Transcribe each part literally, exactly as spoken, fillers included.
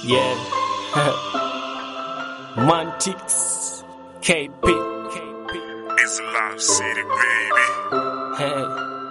Yeah. Mantix. K P. It's Love City, baby. Hey.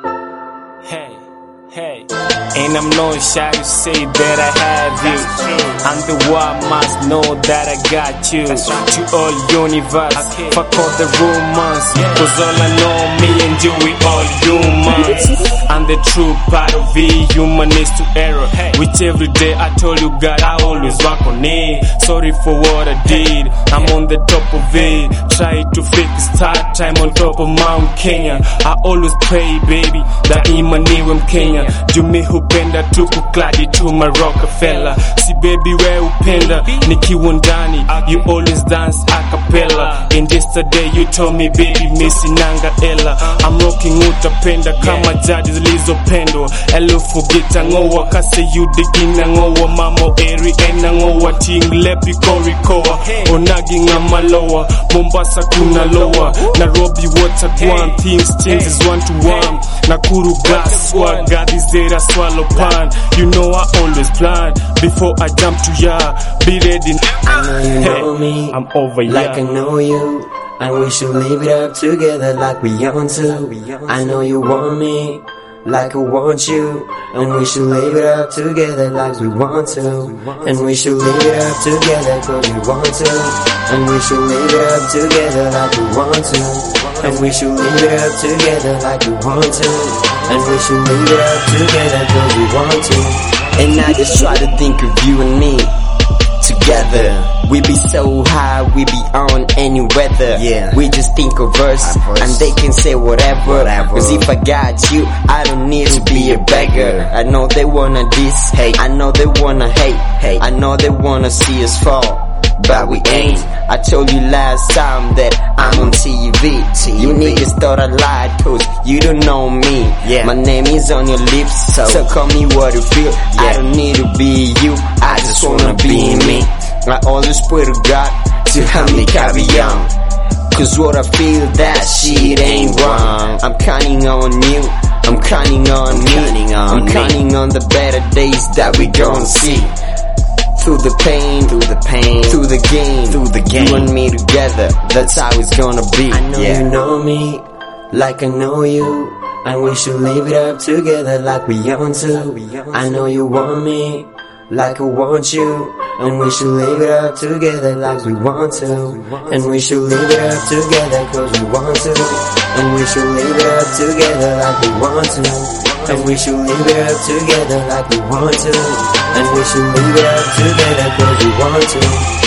Hey. Hey. And I'm not shy to say that I have you. And the world must know that I got you. To all universe, fuck all the rumors. Cause all I know, me and you, we all humans. And the true part of it, human is to error. Which every day I told you, God, I always rock on it. Sorry for what I did, I'm on the top of it. Try to fix start time on top of Mount Kenya. I always pray, baby, that imaniwe Mkenya. Jumi hupenda tu kukladi tu Rockefeller. Si baby we upenda, nikiwa ndani, you always dance a cappella. And yesterday you told me, baby, missy nanga ela. I'm rocking utapenda kama jadi zilizopendwa. Elufu gita ngowa, kase you digina ngowa. Mamo eri ena ngowa, ting lepi korikoa. Onagi ngamaloa, Mombasa kuna loa. Nairobi waterguan, things changes one to one. Nakuru gaswa, God is there, I swallow pan. You know I always plan before I jump to ya. Be ready. I know you know me, I'm over ya. like I know you. And we should live it up together like we want to. I know you want me, like I want you. And we should live it up together like we want to. And we should live it up together cause we want to. And we should live it up together like we want to. And we should live it up together like we want to. And we should live it up together cause we want to. And I just try to think of you and me together. We be so high, we be on any weather. Yeah. We just think of us, and they can say whatever. whatever. Cause if I got you, I don't need to be a beggar. I know they wanna diss, hate. I know they wanna hate, hate. I know they wanna see us fall, but we ain't. I told you last time that I'm on T V. You niggas thought I lied cause you don't know me. Yeah. My name is on your lips, so, so call me what you feel. Yeah. I don't need to be you, I just wanna be me. I always pray to God to help me carry on. Cause what I feel, that shit ain't wrong. I'm counting on you, I'm counting on I'm me counting on I'm me. counting on the better days that we gon' see. Through the pain, through the pain, through the game, through the game. You and me together, that's how it's gonna be. I know yeah. you know me, like I know you. And we should live it up together like we want to. I know you want me, like I want you. And we should live it up together like we want to. And we should live it up together cause we want to. And we should live it up together like we want to. And we should live it up together like we want to. And we should live it up together cause we want to.